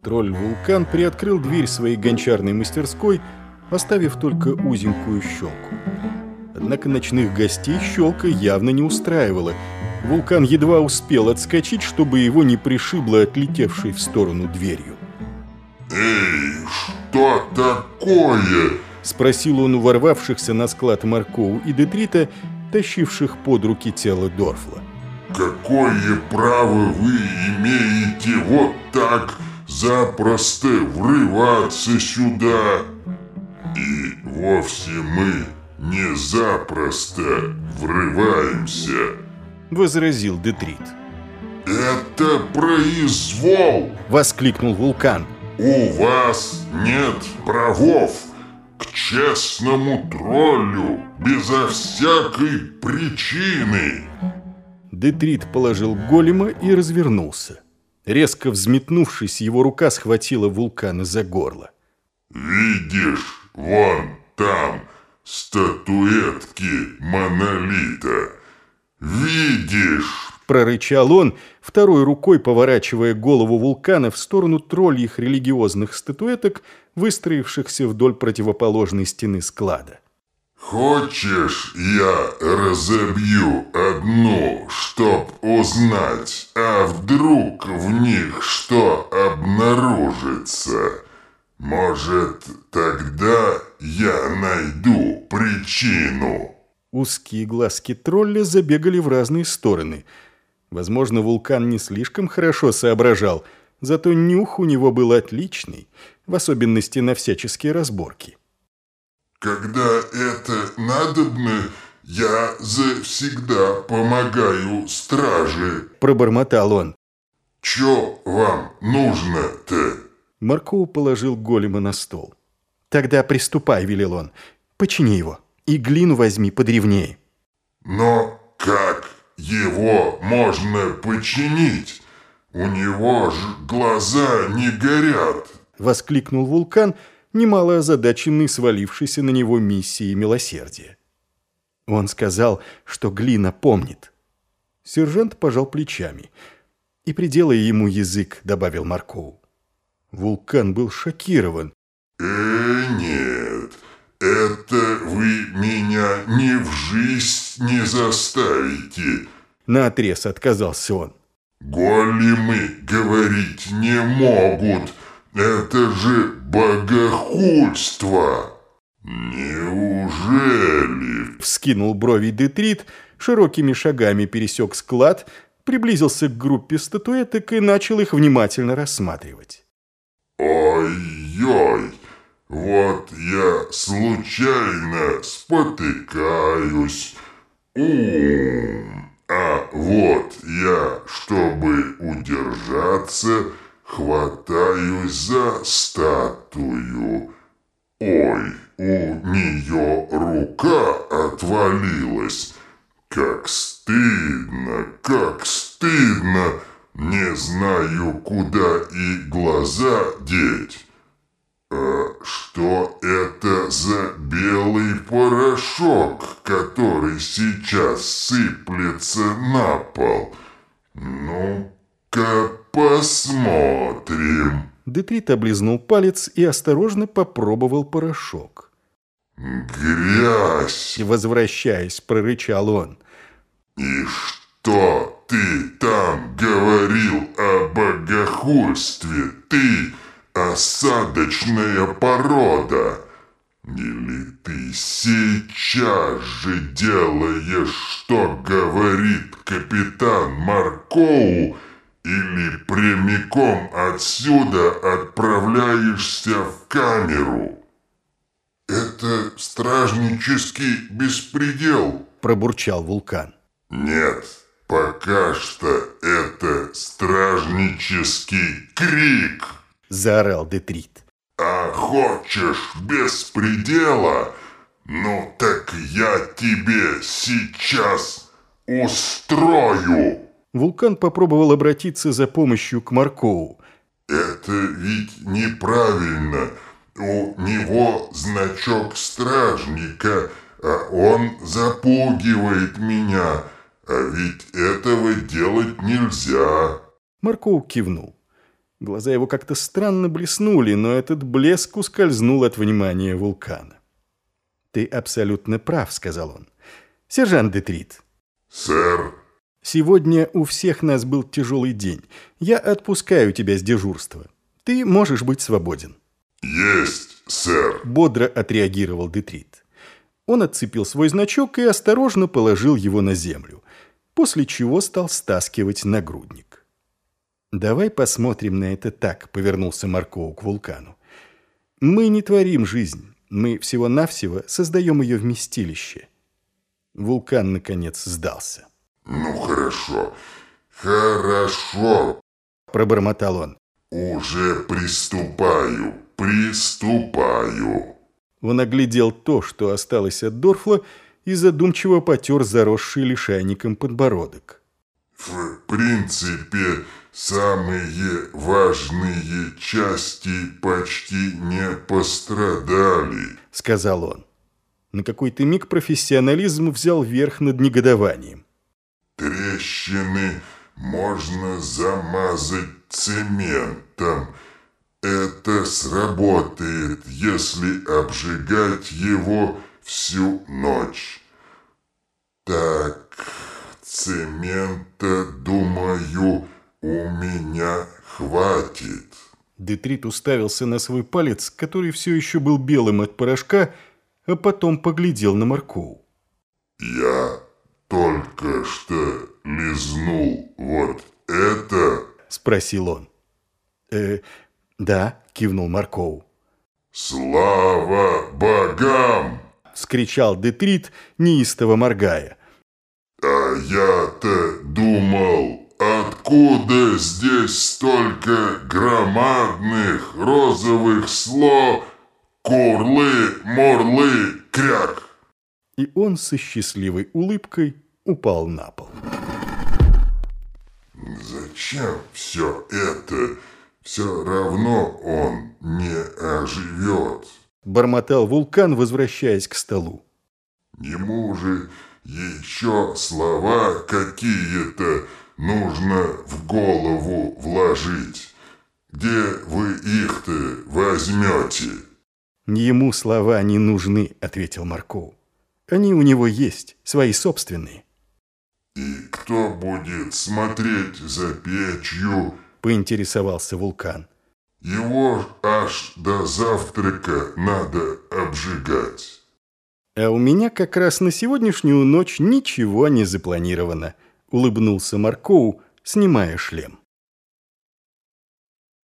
Тролль-вулкан приоткрыл дверь своей гончарной мастерской, оставив только узенькую щелку. Однако ночных гостей щелка явно не устраивала. Вулкан едва успел отскочить, чтобы его не пришибло отлетевшей в сторону дверью. «Эй, что такое?» — спросил он у ворвавшихся на склад Маркоу и Детрита, тащивших под руки тело Дорфла. «Какое право вы имеете вот так запросто врываться сюда? И вовсе мы не запросто врываемся», — возразил Детрит. «Это произвол!» — воскликнул Вулкан. «У вас нет правов к честному троллю безо всякой причины!» Детрит положил голема и развернулся. Резко взметнувшись, его рука схватила Вулкана за горло. «Видишь, вон там статуэтки монолита. Видишь?» — прорычал он, второй рукой поворачивая голову Вулкана в сторону тролльих религиозных статуэток, выстроившихся вдоль противоположной стены склада. «Хочешь, я разобью одну, чтоб узнать, а вдруг в них что обнаружится? Может, тогда я найду причину?» Узкие глазки тролля забегали в разные стороны. Возможно, Вулкан не слишком хорошо соображал, зато нюх у него был отличный, в особенности на всяческие разборки. «Когда это надобно, я завсегда помогаю страже», — пробормотал он. «Чё вам нужно-то?» Маркоу положил голема на стол. «Тогда приступай», — велел он. «Почини его и глину возьми подревнее». «Но как его можно починить? У него же глаза не горят!» — воскликнул Вулкан, немало озадаченный свалившейся на него миссией милосердия. Он сказал, что глина помнит. Сержант пожал плечами. «И приделай ему язык», — добавил Маркоу. Вулкан был шокирован. Нет, это вы меня ни в жизнь не заставите», — наотрез отказался он. «Големы говорить не могут. Это же богохульство!» «Неужели?» — вскинул брови Детрит, широкими шагами пересек склад, приблизился к группе статуэток и начал их внимательно рассматривать. «Ой-ой, вот я случайно спотыкаюсь. А вот я, чтобы удержаться, хватаюсь за статую. Ой, у нее рука отвалилась. Как стыдно, как стыдно. Не знаю, куда и глаза деть. Что это за белый порошок, который сейчас сыплется на пол? Ну-ка посмотрим». Детрит облизнул палец и осторожно попробовал порошок. «Грязь!» — возвращаясь, прорычал он. «И что ты там говорил о богохульстве? Ты осадочная порода! Или ты сейчас же делаешь, что говорит капитан Маркоу, или прямиком отсюда отправляешься в камеру?» «Это стражнический беспредел», — пробурчал Вулкан. «Нет, пока что это стражнический крик», — заорал Детрит. «А хочешь беспредела? Ну так я тебе сейчас устрою». Вулкан попробовал обратиться за помощью к Маркоу. «Это ведь неправильно. У него значок стражника, а он запугивает меня. А ведь этого делать нельзя». Маркоу кивнул. Глаза его как-то странно блеснули, но этот блеск ускользнул от внимания Вулкана. «Ты абсолютно прав», — сказал он. «Сержант Детрит». «Сэр». «Сегодня у всех нас был тяжелый день. Я отпускаю тебя с дежурства. Ты можешь быть свободен». «Есть, сэр», — бодро отреагировал Детрит. Он отцепил свой значок и осторожно положил его на землю, после чего стал стаскивать нагрудник. «Давай посмотрим на это так», — повернулся Маркоу к Вулкану. «Мы не творим жизнь, мы всего-навсего создаем ее вместилище». Вулкан, наконец, сдался. «Ну, хорошо, хорошо», — пробормотал он. «Уже приступаю. Он оглядел то, что осталось от Дорфла, и задумчиво потер заросший лишайником подбородок. В принципе, самые важные части почти не пострадали», — сказал он. На какой-то миг профессионализм взял верх над негодованием. «Трещины можно замазать цементом. Это сработает, если обжигать его всю ночь. Так, цемента, думаю, у меня хватит». Детрит уставился на свой палец, который все еще был белым от порошка, а потом поглядел на Маркоу. «Я только что лизнул вот это?» — спросил он. «Да», — кивнул Маркоу. «Слава богам!» — вскричал Детрит, неистово моргая. «А я-то думал, откуда здесь столько громадных розовых курлы-морлы, кряк!» И он со счастливой улыбкой упал на пол. «Зачем все это? Все равно он не оживет», — бормотал Вулкан, возвращаясь к столу. «Ему же еще слова какие-то нужно в голову вложить. Где вы их-то возьмете?» «Ему слова не нужны», — ответил Маркоу. «Они у него есть, свои собственные». «И кто будет смотреть за печью?» — поинтересовался Вулкан. «Его аж до завтрака надо обжигать». «А у меня как раз на сегодняшнюю ночь ничего не запланировано», — улыбнулся Маркоу, снимая шлем.